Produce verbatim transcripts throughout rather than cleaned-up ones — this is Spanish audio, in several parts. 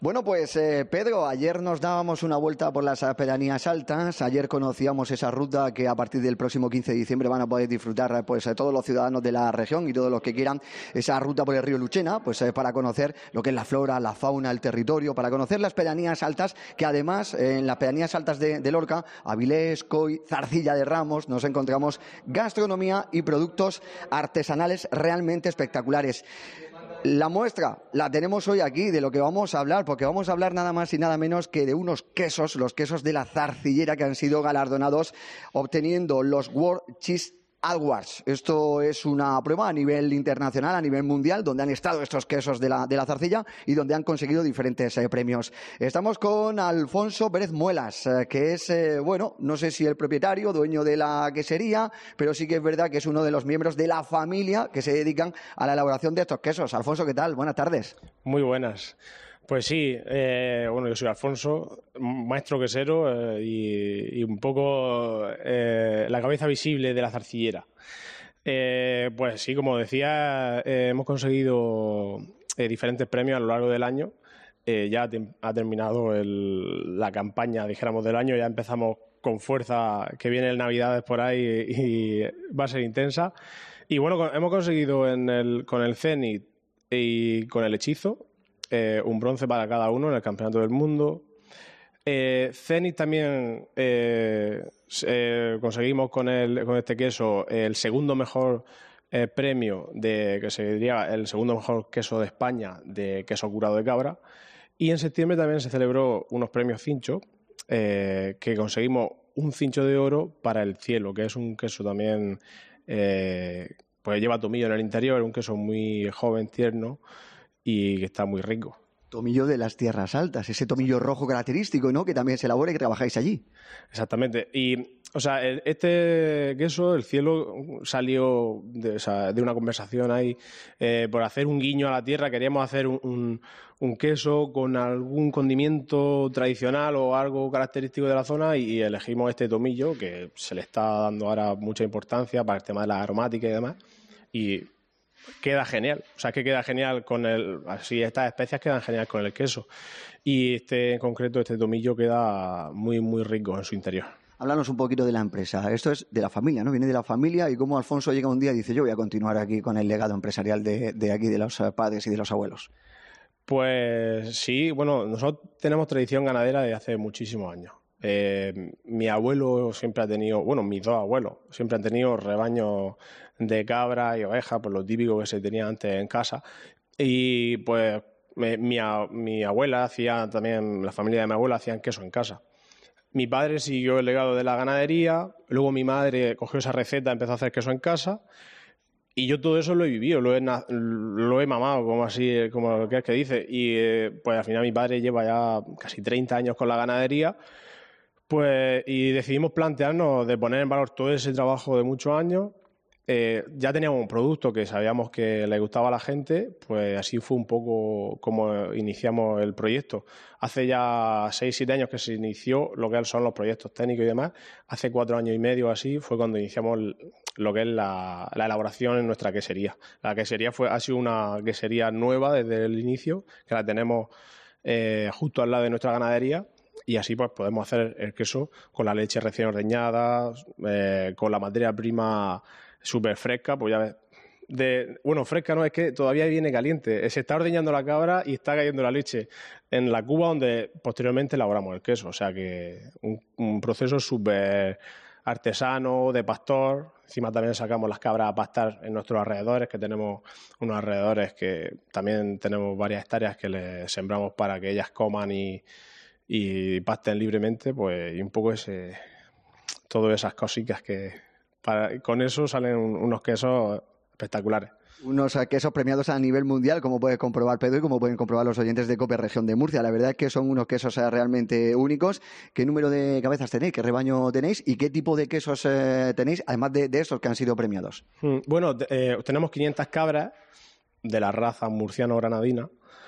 Bueno, pues eh, Pedro, ayer nos dábamos una vuelta por las pedanías altas, ayer conocíamos esa ruta que a partir del próximo quince de diciembre van a poder disfrutar pues eh, todos los ciudadanos de la región y todos los que quieran esa ruta por el río Luchena, pues eh, para conocer lo que es la flora, la fauna, el territorio, para conocer las pedanías altas, que además eh, en las pedanías altas de, de Lorca, Avilés, Coy, Zarcilla de Ramos, nos encontramos gastronomía y productos artesanales realmente espectaculares. La muestra la tenemos hoy aquí de lo que vamos a hablar, porque vamos a hablar nada más y nada menos que de unos quesos, los quesos de la Zarcillera, que han sido galardonados obteniendo los World Cheese Awards. Esto es una prueba a nivel internacional, a nivel mundial, donde han estado estos quesos de la, de la Zarcilla y donde han conseguido diferentes eh, premios. Estamos con Alfonso Pérez Muelas, eh, que es, eh, bueno, no sé si el propietario, dueño de la quesería, pero sí que es verdad que es uno de los miembros de la familia que se dedican a la elaboración de estos quesos. Alfonso, ¿qué tal? Buenas tardes. Muy buenas. Pues sí, eh, bueno, yo soy Alfonso, maestro quesero eh, y, y un poco eh, la cabeza visible de la Zarcillera. Eh, pues sí, como decía, eh, hemos conseguido eh, diferentes premios a lo largo del año. Eh, ya te, ha terminado el, la campaña, dijéramos, del año, ya empezamos con fuerza, que viene el Navidades por ahí y, y va a ser intensa. Y bueno, hemos conseguido en el, con el Zenit y con el Hechizo, Eh, un bronce para cada uno en el Campeonato del Mundo. Eh, Zenit también eh, eh, conseguimos con, el, con este queso el segundo mejor eh, premio, de que se diría el segundo mejor queso de España de queso curado de cabra. Y en septiembre también se celebró unos premios Cincho, eh, que conseguimos un cincho de oro para el Cielo, que es un queso también, eh, pues lleva tomillo en el interior, un queso muy joven, tierno, y que está muy rico. Tomillo de las tierras altas, ese tomillo rojo característico, ¿no?, que también se elabora y que trabajáis allí. Exactamente. Y, o sea, este queso, el Cielo, salió de, o sea, de una conversación ahí eh, por hacer un guiño a la tierra. Queríamos hacer un, un, un queso con algún condimento tradicional o algo característico de la zona y, y elegimos este tomillo, que se le está dando ahora mucha importancia para el tema de la aromática y demás. Y queda genial, o sea, es que queda genial con el, así estas especias quedan genial con el queso y este en concreto, este tomillo queda muy muy rico en su interior. Háblanos un poquito de la empresa. Esto es de la familia, ¿no? Viene de la familia y cómo Alfonso llega un día y dice yo voy a continuar aquí con el legado empresarial de, de aquí, de los padres y de los abuelos. Pues sí, bueno, nosotros tenemos tradición ganadera de hace muchísimos años. Eh, mi abuelo siempre ha tenido, bueno, mis dos abuelos siempre han tenido rebaños de cabras y ovejas, por lo típico que se tenía antes en casa. Y pues me, mi, mi abuela hacía también, la familia de mi abuela hacían queso en casa. Mi padre siguió el legado de la ganadería, luego mi madre cogió esa receta, empezó a hacer queso en casa. Y yo todo eso lo he vivido, lo he, lo he mamado, como así, como lo que es que dice. Y eh, pues al final mi padre lleva ya casi treinta años con la ganadería. Pues, y decidimos plantearnos de poner en valor todo ese trabajo de muchos años. Eh, ya teníamos un producto que sabíamos que le gustaba a la gente, pues así fue un poco como iniciamos el proyecto. Hace ya seis, siete años que se inició lo que son los proyectos técnicos y demás. Hace cuatro años y medio así fue cuando iniciamos lo que es la, la elaboración en nuestra quesería. La quesería fue, ha sido una quesería nueva desde el inicio, que la tenemos eh, justo al lado de nuestra ganadería. Y así pues podemos hacer el queso con la leche recién ordeñada, eh, con la materia prima súper fresca, pues ya ves. De, bueno, fresca no, es que todavía viene caliente. Se está ordeñando la cabra y está cayendo la leche en la cuba donde posteriormente elaboramos el queso. O sea que un, un proceso súper artesano, de pastor. Encima también sacamos las cabras a pastar en nuestros alrededores, que tenemos unos alrededores que también tenemos varias hectáreas que les sembramos para que ellas coman y y pasten libremente, pues, y un poco ese, todas esas cositas que para, con eso salen unos quesos espectaculares. Unos quesos premiados a nivel mundial, como puede comprobar Pedro y como pueden comprobar los oyentes de COPE Región de Murcia. La verdad es que son unos quesos realmente únicos. ¿Qué número de cabezas tenéis? ¿Qué rebaño tenéis? ¿Y qué tipo de quesos eh, tenéis, además de, de esos que han sido premiados? Bueno, eh, tenemos quinientas cabras de la raza murciano-granadina,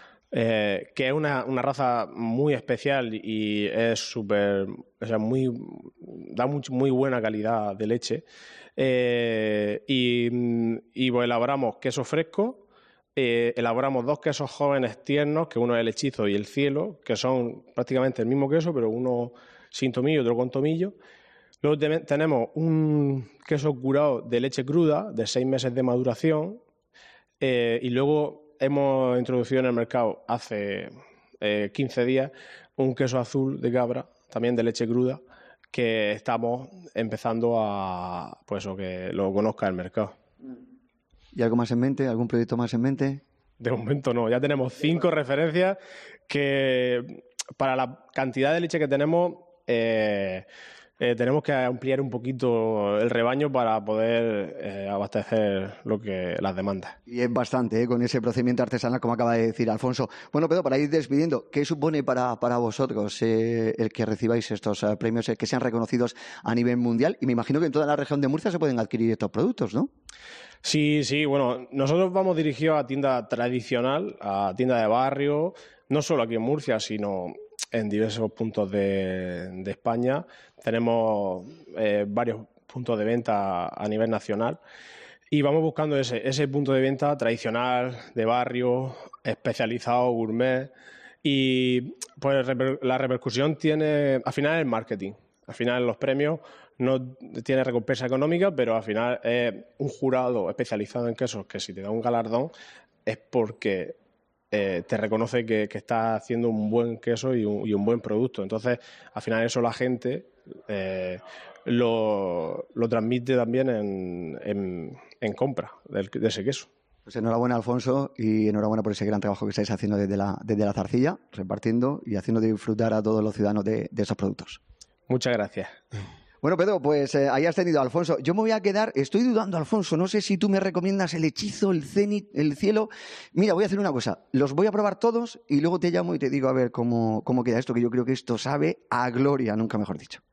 Eh, que es una, una raza muy especial y es súper, o sea, muy, da muy, muy buena calidad de leche. Eh, y, y pues elaboramos queso fresco eh, elaboramos dos quesos jóvenes tiernos, que uno es el Hechizo y el Cielo, que son prácticamente el mismo queso, pero uno sin tomillo y otro con tomillo. Luego te tenemos un queso curado de leche cruda, de seis meses de maduración, eh, y luego hemos introducido en el mercado hace eh, quince días un queso azul de cabra, también de leche cruda, que estamos empezando a, pues, o que lo conozca el mercado. ¿Y algo más en mente? ¿Algún proyecto más en mente? De momento no, ya tenemos cinco referencias que para la cantidad de leche que tenemos eh, eh, tenemos que ampliar un poquito el rebaño para poder eh, abastecer lo que las demandas. Y es bastante, ¿eh? Con ese procedimiento artesanal, como acaba de decir Alfonso. Bueno, Pedro, para ir despidiendo, ¿qué supone para, para vosotros eh, el que recibáis estos eh, premios, el que sean reconocidos a nivel mundial? Y me imagino que en toda la región de Murcia se pueden adquirir estos productos, ¿no? Sí, sí, bueno, nosotros vamos dirigidos a tienda tradicional, a tienda de barrio, no solo aquí en Murcia, sino en diversos puntos de, de España. Tenemos eh, varios puntos de venta a nivel nacional y vamos buscando ese, ese punto de venta tradicional, de barrio, especializado, gourmet, y pues la repercusión tiene, al final, el marketing. Al final los premios no tiene recompensa económica, pero al final es un jurado especializado en quesos que si te da un galardón es porque eh, te reconoce que, que estás haciendo un buen queso y un, y un buen producto. Entonces, al final eso la gente eh, lo, lo transmite también en, en, en compra de, de ese queso. Pues enhorabuena, Alfonso, y enhorabuena por ese gran trabajo que estáis haciendo desde la, desde la Zarcilla, repartiendo y haciendo disfrutar a todos los ciudadanos de, de esos productos. Muchas gracias. Bueno, Pedro, pues eh, ahí has tenido a Alfonso. Yo me voy a quedar, estoy dudando, Alfonso, no sé si tú me recomiendas el Hechizo, el Cenit, el Cielo. Mira, voy a hacer una cosa, los voy a probar todos y luego te llamo y te digo a ver cómo, cómo queda esto, que yo creo que esto sabe a gloria, nunca mejor dicho.